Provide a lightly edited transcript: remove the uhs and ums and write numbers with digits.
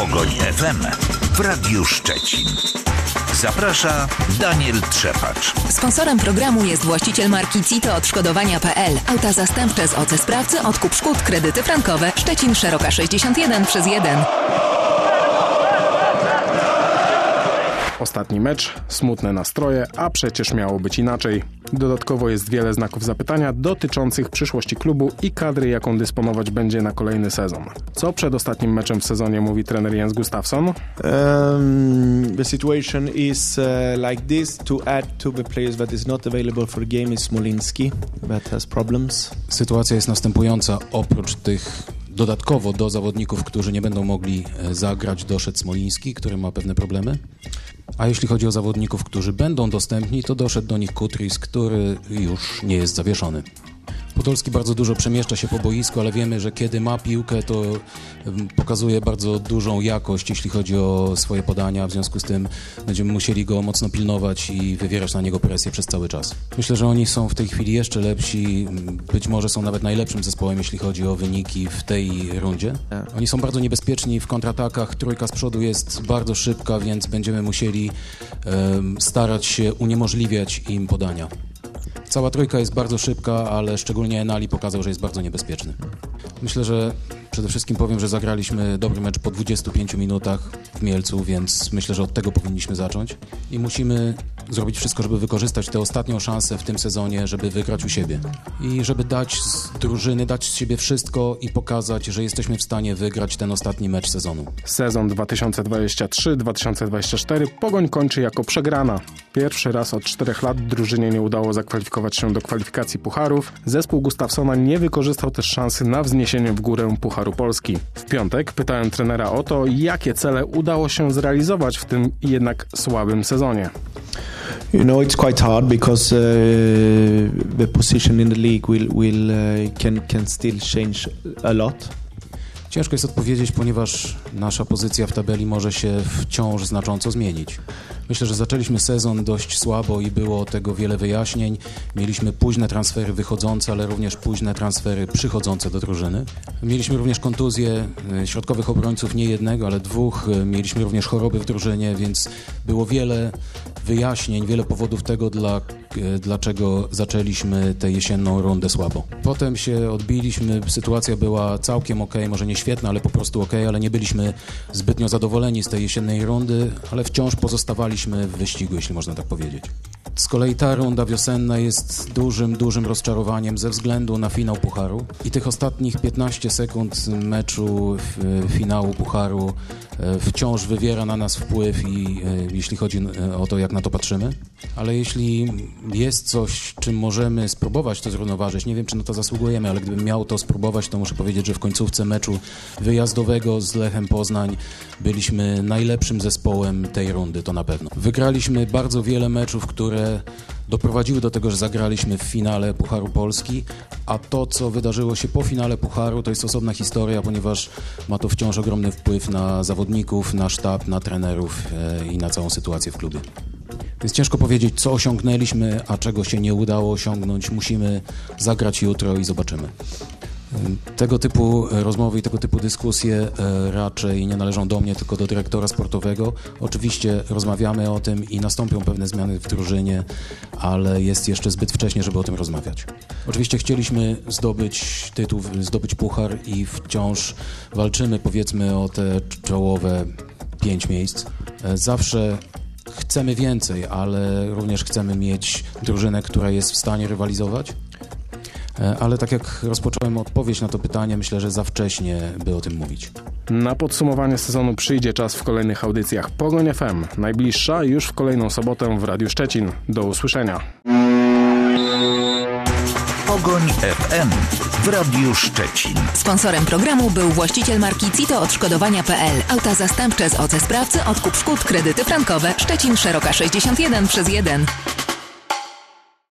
Pogoń FM w Radiu Szczecin. Zaprasza Daniel Trzepacz. Sponsorem programu jest właściciel marki CITO Odszkodowania.pl. Auta zastępcze z OC Sprawcy, odkup szkód, kredyty frankowe. Szczecin, Szeroka 61/1. Ostatni mecz, smutne nastroje, a przecież miało być inaczej. Dodatkowo jest wiele znaków zapytania dotyczących przyszłości klubu i kadry, jaką dysponować będzie na kolejny sezon. Co przed ostatnim meczem w sezonie mówi trener Jens Gustafsson? The situation is like this. To add to the players that is not available for the game is Smolinski, that has problems. Sytuacja jest następująca. Oprócz tych dodatkowo do zawodników, którzy nie będą mogli zagrać, doszedł Smoliński, który ma pewne problemy. A jeśli chodzi o zawodników, którzy będą dostępni, to doszedł do nich Kutris, który już nie jest zawieszony. Podolski bardzo dużo przemieszcza się po boisku, ale wiemy, że kiedy ma piłkę, to pokazuje bardzo dużą jakość, jeśli chodzi o swoje podania. W związku z tym będziemy musieli go mocno pilnować i wywierać na niego presję przez cały czas. Myślę, że oni są w tej chwili jeszcze lepsi. Być może są nawet najlepszym zespołem, jeśli chodzi o wyniki w tej rundzie. Oni są bardzo niebezpieczni w kontratakach. Trójka z przodu jest bardzo szybka, więc będziemy musieli starać się uniemożliwiać im podania. Cała trójka jest bardzo szybka, ale szczególnie Enali pokazał, że jest bardzo niebezpieczny. Myślę, że przede wszystkim powiem, że zagraliśmy dobry mecz po 25 minutach w Mielcu, więc myślę, że od tego powinniśmy zacząć. I musimy zrobić wszystko, żeby wykorzystać tę ostatnią szansę w tym sezonie, żeby wygrać u siebie. I żeby dać z drużyny, dać z siebie wszystko i pokazać, że jesteśmy w stanie wygrać ten ostatni mecz sezonu. Sezon 2023-2024 Pogoń kończy jako przegrana. Pierwszy raz od 4 lat drużynie nie udało zakwalifikować się do kwalifikacji pucharów. Zespół Gustafssona nie wykorzystał też szansy na wzniesienie w górę Pucharu Polski. W piątek pytałem trenera o to, jakie cele udało się zrealizować w tym jednak słabym sezonie. You know, it's quite hard because the position in the league can still change a lot. Ciężko jest odpowiedzieć, ponieważ nasza pozycja w tabeli może się wciąż znacząco zmienić. Myślę, że zaczęliśmy sezon dość słabo i było tego wiele wyjaśnień. Mieliśmy późne transfery wychodzące, ale również późne transfery przychodzące do drużyny. Mieliśmy również kontuzje środkowych obrońców, nie jednego, ale 2. Mieliśmy również choroby w drużynie, więc było wiele wyjaśnień, wiele powodów tego, dlaczego zaczęliśmy tę jesienną rundę słabo. Potem się odbiliśmy, sytuacja była całkiem okej, może nie świetna, ale po prostu okej, ale nie byliśmy zbytnio zadowoleni z tej jesiennej rundy, ale wciąż pozostawaliśmy w wyścigu, jeśli można tak powiedzieć. Z kolei ta runda wiosenna jest dużym rozczarowaniem ze względu na finał Pucharu i tych ostatnich 15 sekund meczu finału Pucharu wciąż wywiera na nas wpływ i jeśli chodzi o to, jak na to patrzymy. Ale jeśli jest coś, czym możemy spróbować to zrównoważyć, nie wiem, czy na to zasługujemy, ale gdybym miał to spróbować, to muszę powiedzieć, że w końcówce meczu wyjazdowego z Lechem Poznań byliśmy najlepszym zespołem tej rundy, to na pewno. Wygraliśmy bardzo wiele meczów, które doprowadziły do tego, że zagraliśmy w finale Pucharu Polski, a to, co wydarzyło się po finale Pucharu, to jest osobna historia, ponieważ ma to wciąż ogromny wpływ na zawodników, na sztab, na trenerów i na całą sytuację w klubie. Więc ciężko powiedzieć, co osiągnęliśmy, a czego się nie udało osiągnąć. Musimy zagrać jutro i zobaczymy. Tego typu rozmowy i tego typu dyskusje raczej nie należą do mnie, tylko do dyrektora sportowego. Oczywiście rozmawiamy o tym i nastąpią pewne zmiany w drużynie, ale jest jeszcze zbyt wcześnie, żeby o tym rozmawiać. Oczywiście chcieliśmy zdobyć tytuł, zdobyć puchar i wciąż walczymy, powiedzmy, o te czołowe 5 miejsc. Zawsze chcemy więcej, ale również chcemy mieć drużynę, która jest w stanie rywalizować. Ale tak jak rozpocząłem odpowiedź na to pytanie, myślę, że za wcześnie, by o tym mówić. Na podsumowanie sezonu przyjdzie czas w kolejnych audycjach Pogoń FM. Najbliższa już w kolejną sobotę w Radiu Szczecin. Do usłyszenia. Pogoń FM w Radiu Szczecin. Sponsorem programu był właściciel marki CITO Odszkodowania.pl. Auta zastępcze z OC Sprawcy, odkup szkód, kredyty frankowe. Szczecin, Szeroka 61/1.